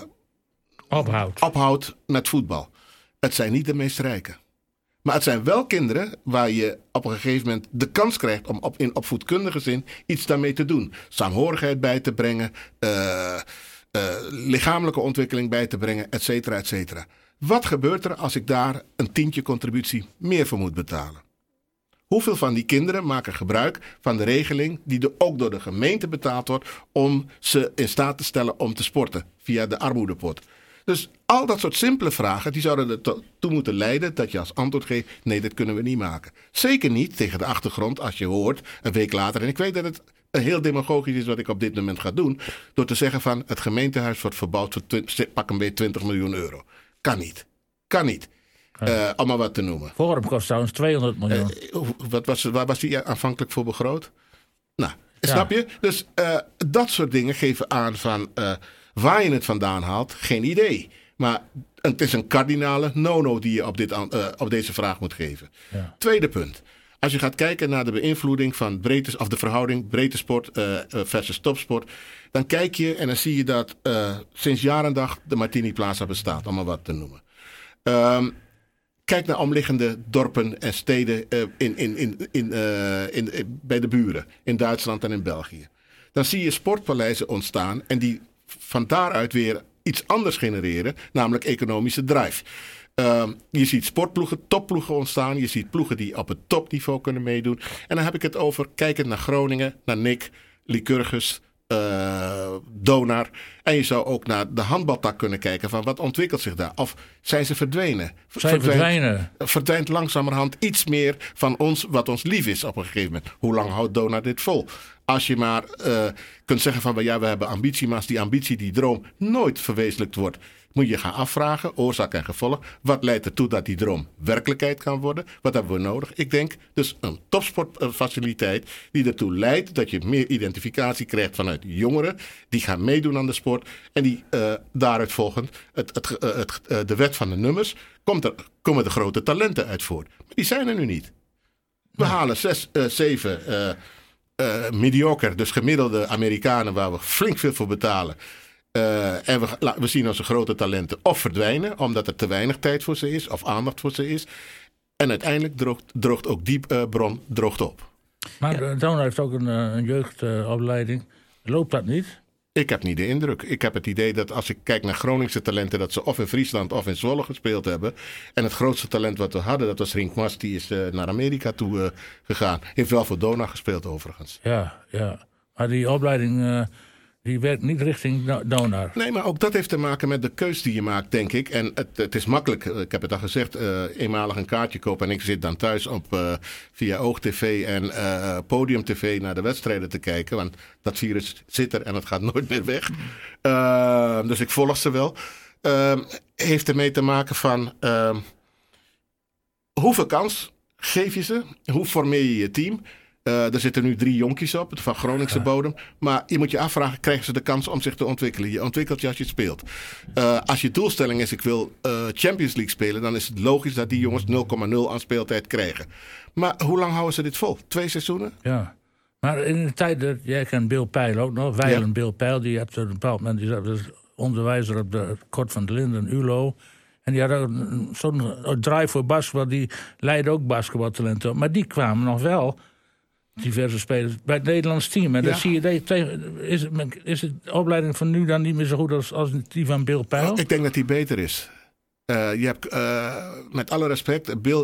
ophoudt met voetbal. Het zijn niet de meest rijken. Maar het zijn wel kinderen waar je op een gegeven moment de kans krijgt om in opvoedkundige zin iets daarmee te doen. Saamhorigheid bij te brengen, lichamelijke ontwikkeling bij te brengen, et cetera, et cetera. Wat gebeurt er als ik daar een tientje contributie meer voor moet betalen? Hoeveel van die kinderen maken gebruik van de regeling die ook door de gemeente betaald wordt om ze in staat te stellen om te sporten via de armoedepot? Dus al dat soort simpele vragen die zouden ertoe moeten leiden dat je als antwoord geeft, nee, dit kunnen we niet maken. Zeker niet tegen de achtergrond als je hoort een week later, en ik weet dat het heel demagogisch is wat ik op dit moment ga doen, door te zeggen van het gemeentehuis wordt verbouwd voor pak een beetje 20 miljoen euro. Kan niet. Om maar wat te noemen. Forum kost trouwens 200 miljoen. Waar was die aanvankelijk voor begroot? Nou, snap je? Dus dat soort dingen geven aan van waar je het vandaan haalt, geen idee. Maar het is een kardinale no-no die je op deze vraag moet geven. Ja. Tweede punt. Als je gaat kijken naar de beïnvloeding van de verhouding breedte sport versus topsport, dan kijk je en dan zie je dat sinds jaar en dag de Martini Plaza bestaat, om maar wat te noemen. Kijk naar omliggende dorpen en steden bij de buren, in Duitsland en in België. Dan zie je sportpaleizen ontstaan en die van daaruit weer iets anders genereren, namelijk economische drive. Je ziet sportploegen, topploegen ontstaan. Je ziet ploegen die op het topniveau kunnen meedoen. En dan heb ik het over kijkend naar Groningen, naar NIC, Lycurgus, Donar. En je zou ook naar de handbaltak kunnen kijken van wat ontwikkelt zich daar. Of zijn ze verdwenen? Verdwijnt langzamerhand iets meer van ons wat ons lief is op een gegeven moment. Hoe lang houdt Donar dit vol? Als je maar kunt zeggen van ja, we hebben ambitie, maar als die ambitie, die droom nooit verwezenlijkt wordt, moet je gaan afvragen, oorzaak en gevolg. Wat leidt ertoe dat die droom werkelijkheid kan worden? Wat hebben we nodig? Ik denk dus een topsportfaciliteit die ertoe leidt dat je meer identificatie krijgt vanuit jongeren die gaan meedoen aan de sport en die daaruit volgend de wet van de nummers komen de grote talenten uit voort. Maar die zijn er nu niet. We halen 6, 7 mediocre, dus gemiddelde Amerikanen waar we flink veel voor betalen. En we zien onze grote talenten of verdwijnen, omdat er te weinig tijd voor ze is of aandacht voor ze is. En uiteindelijk droogt ook die bron op. Maar Donar heeft ook een jeugdopleiding. Loopt dat niet? Ik heb niet de indruk. Ik heb het idee dat als ik kijk naar Groningse talenten, dat ze of in Friesland of in Zwolle gespeeld hebben. En het grootste talent wat we hadden, dat was Rink Mas, die is naar Amerika toe gegaan. Heeft wel voor Donar gespeeld overigens. Ja. Maar die opleiding Die werkt niet richting Donar. Nee, maar ook dat heeft te maken met de keus die je maakt, denk ik. En het is makkelijk. Ik heb het al gezegd. Eenmalig een kaartje kopen en ik zit dan thuis via OogTV en Podium TV naar de wedstrijden te kijken. Want dat virus zit er en het gaat nooit meer weg. Dus ik volg ze wel. Heeft ermee te maken van hoeveel kans geef je ze? Hoe formeer je je team? Er zitten nu 3 jonkies op, van Groningse bodem. Maar je moet je afvragen, krijgen ze de kans om zich te ontwikkelen? Je ontwikkelt je als je het speelt. Als je doelstelling is, ik wil Champions League spelen, dan is het logisch dat die jongens 0,0 aan speeltijd krijgen. Maar hoe lang houden ze dit vol? 2 seizoenen? Ja. Maar in de tijd dat jij kent Bill Peil ook nog, Weilen Bill Peil, die had op een bepaald moment, die zat als onderwijzer op de Kort van de Linden, ULO. En die had ook zo'n drive voor basketbal, die leidde ook basketbaltalenten op. Maar die kwamen nog wel, diverse spelers, bij het Nederlands team. En dan zie je, is de opleiding van nu dan niet meer zo goed als die van Bill Peil? Ik denk dat die beter is. Je hebt, met alle respect, Bill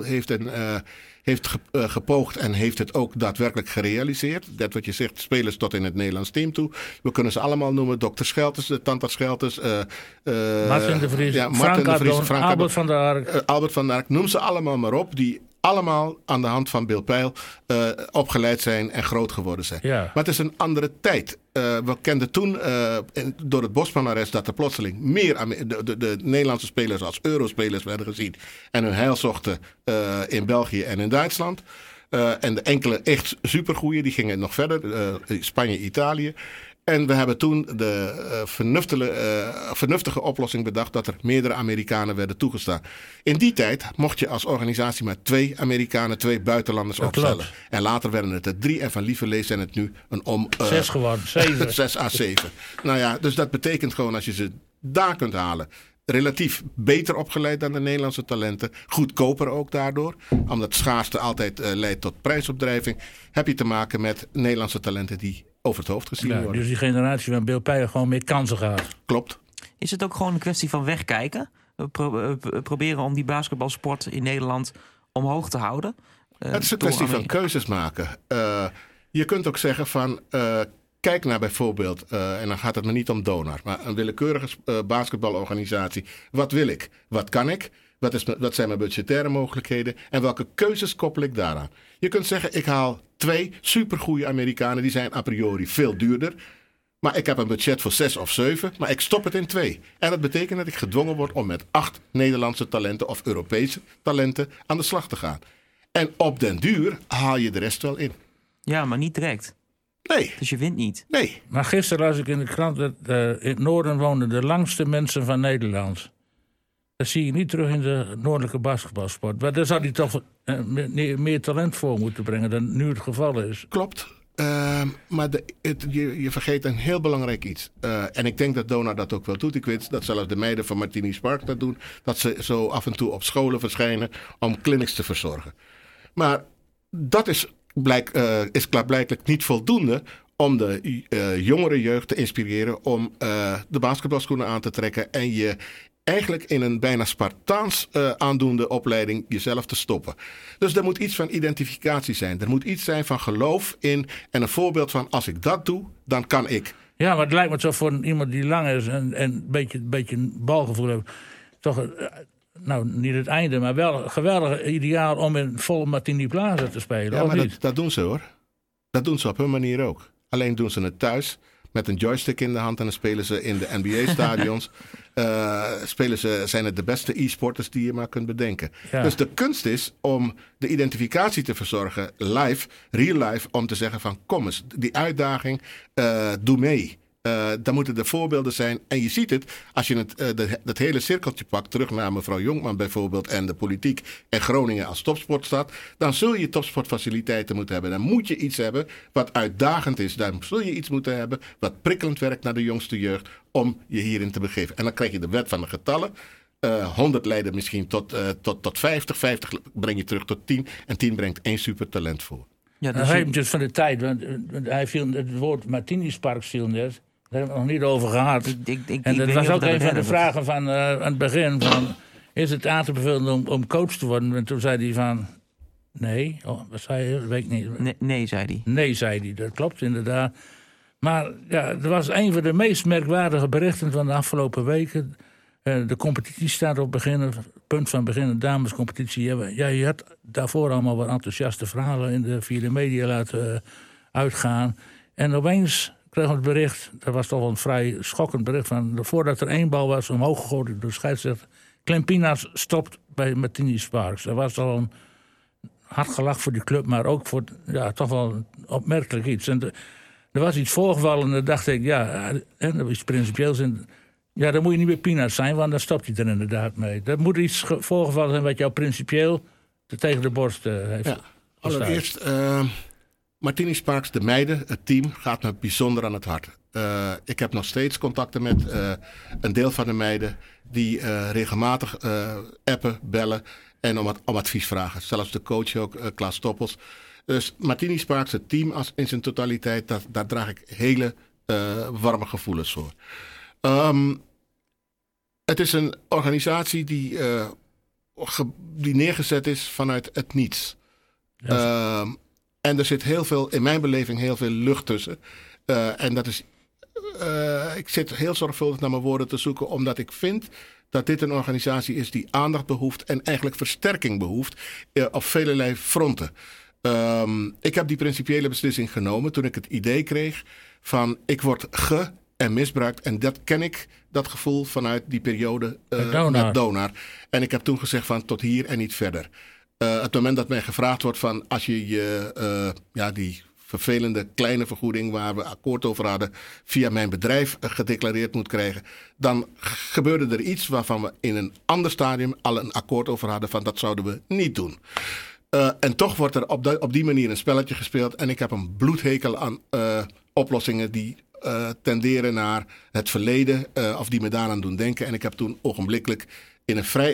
heeft gepoogd en heeft het ook daadwerkelijk gerealiseerd. Dat wat je zegt, spelers tot in het Nederlands team toe. We kunnen ze allemaal noemen. Dr. Schelters, Tanta Schelters. Martin de Vries, Frank Albert van der Ark. Albert van der Ark, noem ze allemaal maar op. Die allemaal aan de hand van Bill Peil opgeleid zijn en groot geworden zijn. Ja. Maar het is een andere tijd. We kenden toen door het Bosman-arrest dat er plotseling meer de Nederlandse spelers als Eurospelers werden gezien. En hun heil zochten in België en in Duitsland. En de enkele echt supergoeie, die gingen nog verder. Spanje, Italië. En we hebben toen de vernuftige oplossing bedacht dat er meerdere Amerikanen werden toegestaan. In die tijd mocht je als organisatie maar 2 Amerikanen, 2 buitenlanders opstellen. Klopt. En later werden het er 3 en van lieverlee zijn het nu 6 geworden, 7. 6 à 7. Nou ja, dus dat betekent gewoon als je ze daar kunt halen. Relatief beter opgeleid dan de Nederlandse talenten. Goedkoper ook daardoor. Omdat schaarste altijd leidt tot prijsopdrijving. Heb je te maken met Nederlandse talenten die over het hoofd gezien worden. Dus die generatie van Bill Peil gewoon meer kansen gehad. Klopt. Is het ook gewoon een kwestie van wegkijken? We proberen om die basketbalsport in Nederland omhoog te houden. Het is een kwestie van keuzes maken. Je kunt ook zeggen van kijk naar bijvoorbeeld, en dan gaat het me niet om Donar, maar een willekeurige basketbalorganisatie. Wat wil ik? Wat kan ik? Wat zijn mijn budgettaire mogelijkheden? En welke keuzes koppel ik daaraan? Je kunt zeggen, ik haal 2 supergoeie Amerikanen. Die zijn a priori veel duurder. Maar ik heb een budget voor 6 of 7. Maar ik stop het in 2. En dat betekent dat ik gedwongen word om met 8 Nederlandse talenten of Europese talenten aan de slag te gaan. En op den duur haal je de rest wel in. Ja, maar niet direct. Nee. Dus je wint niet. Nee. Maar gisteren las ik in de krant dat in het noorden wonen de langste mensen van Nederland. Dat zie je niet terug in de noordelijke basketbalsport. Maar daar zou hij toch meer talent voor moeten brengen dan nu het geval is. Klopt. Maar je vergeet een heel belangrijk iets. En ik denk dat Donar dat ook wel doet. Ik weet dat zelfs de meiden van Martini Spark dat doen. Dat ze zo af en toe op scholen verschijnen om clinics te verzorgen. Maar dat is klaarblijkelijk niet voldoende om de jongere jeugd te inspireren om de basketbalschoenen aan te trekken en je eigenlijk in een bijna Spartaans aandoende opleiding jezelf te stoppen. Dus er moet iets van identificatie zijn. Er moet iets zijn van geloof in en een voorbeeld van als ik dat doe, dan kan ik. Ja, maar het lijkt me zo voor iemand die lang is en een beetje een balgevoel heeft. Toch, nou niet het einde, maar wel een geweldig ideaal om in volle Martini Plaza te spelen. Ja, maar dat doen ze hoor. Dat doen ze op hun manier ook. Alleen doen ze het thuis met een joystick in de hand en dan spelen ze in de NBA-stadions. Zijn het de beste e-sporters die je maar kunt bedenken. Ja. Dus de kunst is om de identificatie te verzorgen, live, real life, om te zeggen van kom eens, die uitdaging, doe mee. Dan moeten er voorbeelden zijn. En je ziet het, als je dat hele cirkeltje pakt, terug naar mevrouw Jonkman bijvoorbeeld en de politiek en Groningen als topsportstad, dan zul je topsportfaciliteiten moeten hebben. Dan moet je iets hebben wat uitdagend is. Dan zul je iets moeten hebben wat prikkelend werkt naar de jongste jeugd om je hierin te begeven. En dan krijg je de wet van de getallen. 100 leiden misschien tot 50. 50 breng je terug tot 10. En 10 brengt 1 supertalent voor. Ja, dus eventjes van de tijd, want hij viel, het woord Martini Sparks viel net. Daar hebben we het nog niet over gehad. En dat was ook een van de vragen van aan het begin. Van, is het aan te bevelen om coach te worden? En toen zei hij van, nee. Oh, wat zei je? Dat weet ik niet. Nee, zei hij. Nee, zei hij. Dat klopt inderdaad. Maar ja, dat was een van de meest merkwaardige berichten van de afgelopen weken. De competitie staat op punt van beginnen, damescompetitie. Ja, je had daarvoor allemaal wat enthousiaste verhalen via de media laten uitgaan. En opeens kregen we het bericht, dat was toch wel een vrij schokkend bericht, van voordat er 1 bal was omhoog gegooid door de scheidsrechter. Clem Pienaars stopt bij Martini Sparks. Dat was al een hard gelach voor die club, maar ook voor toch wel een opmerkelijk iets. En er was iets voorgevallen en dan dacht ik, en er was principieels in. Ja, dan moet je niet meer Pienaars zijn, want dan stopt hij er inderdaad mee. Er moet iets voorgevallen zijn wat jou principieel tegen de borst heeft. Ja, allereerst, Martini Sparks, de meiden, het team, gaat me bijzonder aan het hart. Ik heb nog steeds contacten met een deel van de meiden die regelmatig appen, bellen en om advies vragen. Zelfs de coach ook, Klaas Toppels. Dus Martini Sparks, het team in zijn totaliteit, daar draag ik hele warme gevoelens voor. Het is een organisatie die neergezet is vanuit het niets. Ja. En er zit in mijn beleving heel veel lucht tussen. En dat is. Ik zit heel zorgvuldig naar mijn woorden te zoeken, omdat ik vind dat dit een organisatie is die aandacht behoeft en eigenlijk versterking behoeft op velelei fronten. Ik heb die principiële beslissing genomen toen ik het idee kreeg van ik word en misbruikt. En dat ken ik, dat gevoel vanuit die periode met Donar. En ik heb toen gezegd van tot hier en niet verder. Het moment dat mij gevraagd wordt van als je die vervelende kleine vergoeding waar we akkoord over hadden via mijn bedrijf gedeclareerd moet krijgen, dan gebeurde er iets waarvan we in een ander stadium al een akkoord over hadden van dat zouden we niet doen. En toch wordt er op die manier een spelletje gespeeld en ik heb een bloedhekel aan oplossingen die tenderen naar het verleden of die me daaraan doen denken. En ik heb toen ogenblikkelijk in een vrij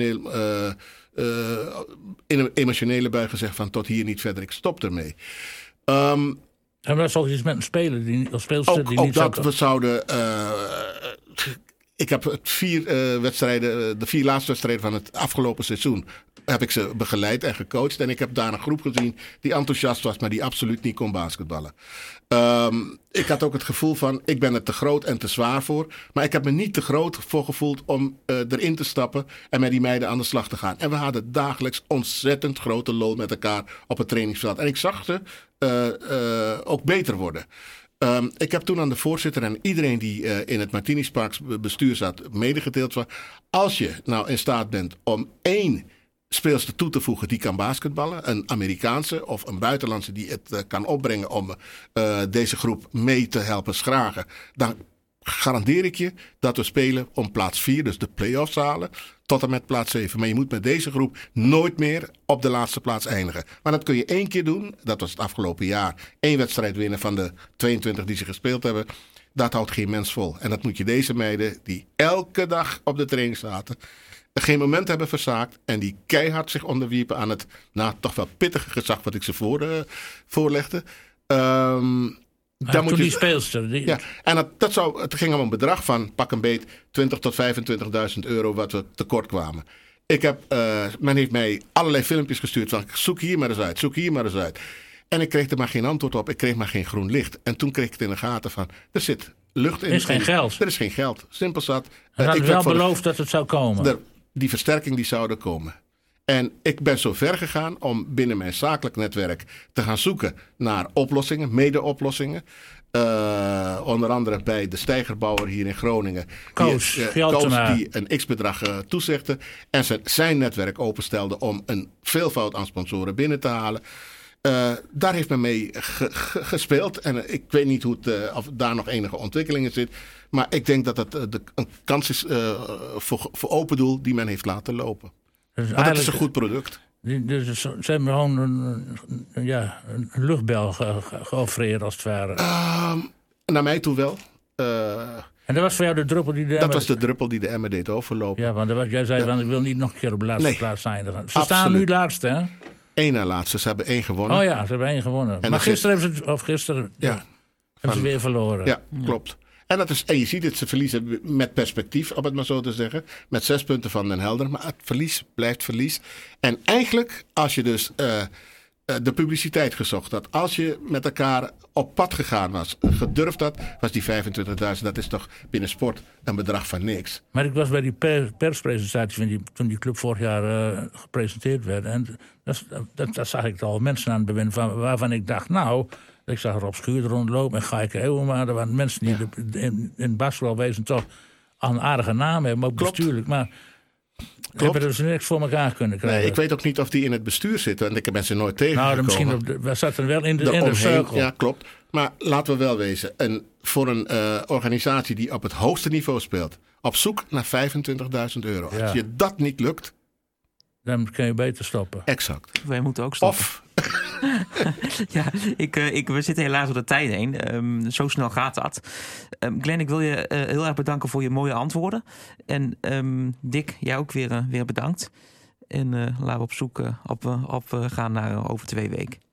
emotionele bui gezegd van tot hier niet verder, ik stop ermee. En dat is ook iets met een speler of speelster die niet dat we zouden. Ik heb de 4 laatste wedstrijden van het afgelopen seizoen heb ik ze begeleid en gecoacht. En ik heb daar een groep gezien die enthousiast was, maar die absoluut niet kon basketballen. Ik had ook het gevoel van, ik ben er te groot en te zwaar voor. Maar ik heb me niet te groot voor gevoeld om erin te stappen en met die meiden aan de slag te gaan. En we hadden dagelijks ontzettend grote lol met elkaar op het trainingsveld. En ik zag ze ook beter worden. Ik heb toen aan de voorzitter en iedereen die in het Martini Sparks bestuur zat medegedeeld van, als je nou in staat bent om 1 speelster toe te voegen die kan basketballen, een Amerikaanse of een buitenlandse die het kan opbrengen om deze groep mee te helpen schragen, dan garandeer ik je dat we spelen om plaats 4, dus de play-offs halen, tot en met plaats 7. Maar je moet met deze groep nooit meer op de laatste plaats eindigen. Maar dat kun je 1 keer doen, dat was het afgelopen jaar, 1 wedstrijd winnen van de 22 die ze gespeeld hebben. Dat houdt geen mens vol. En dat moet je deze meiden die elke dag op de training zaten, geen moment hebben verzaakt en die keihard zich onderwierpen aan het toch wel pittige gezag wat ik ze voorlegde. Toen die speelster. Ja, en het ging om een bedrag van pak een beet 20.000 tot 25.000 euro wat we tekort kwamen. Men heeft mij allerlei filmpjes gestuurd van zoek hier maar eens uit. En ik kreeg er maar geen antwoord op. Ik kreeg maar geen groen licht. En toen kreeg ik het in de gaten van er zit lucht in. Er is geen geld. Er is geen geld. Simpel zat. Ik had wel beloofd dat het zou komen. Die versterking die zou er komen. En ik ben zo ver gegaan om binnen mijn zakelijk netwerk te gaan zoeken naar oplossingen, mede-oplossingen. Onder andere bij de steigerbouwer hier in Groningen. Koos die een x-bedrag toezegde. En zijn netwerk openstelde om een veelvoud aan sponsoren binnen te halen. Daar heeft men mee gespeeld. En ik weet niet of daar nog enige ontwikkelingen zit. Maar ik denk dat het een kans is voor open doel die men heeft laten lopen. Dus maar dat is een goed product. Dus ze hebben gewoon een luchtbel geoffreerd als het ware. Naar mij toe wel. En dat was voor jou de druppel die de emmer... Dat was de druppel die de emmer deed overlopen. Ja, want jij zei van ik wil niet nog een keer op de laatste plaats zijn. Ze staan nu laatste, hè? 1 na laatste. Ze hebben 1 gewonnen. Oh ja, ze hebben 1 gewonnen. En maar gisteren hebben ze weer verloren. Ja, klopt. En je ziet het, ze verliezen met perspectief, om het maar zo te zeggen. Met 6 punten van Den Helder. Maar het verlies blijft verlies. En eigenlijk, als je dus de publiciteit gezocht had. Als je met elkaar op pad gegaan was, gedurfd had, was die 25.000, dat is toch binnen sport een bedrag van niks. Maar ik was bij die perspresentatie toen die club vorig jaar gepresenteerd werd. En daar zag ik al mensen aan het bewinnen waarvan ik dacht, nou, ik zag Rob Schuur rondlopen en Gaike Eeuwema. Er waren mensen die in basketbal wezen toch al een aardige naam hebben, maar ook bestuurlijk. Maar hebben er dus niks voor elkaar kunnen krijgen. Nee, ik weet ook niet of die in het bestuur zitten, want ik heb mensen nooit tegengekomen. Nou, misschien we zaten wel in de cirkel. Ja, klopt. Maar laten we wel wezen, voor een organisatie die op het hoogste niveau speelt, op zoek naar €25.000. Ja. Als je dat niet lukt, dan kun je beter stoppen. Exact. Wij moeten ook stoppen. Of ja, we zitten helaas op de tijd heen. Zo snel gaat dat. Glenn, ik wil je heel erg bedanken voor je mooie antwoorden. En Dick, jij ook weer bedankt. En laten we op zoek gaan naar over 2 weken.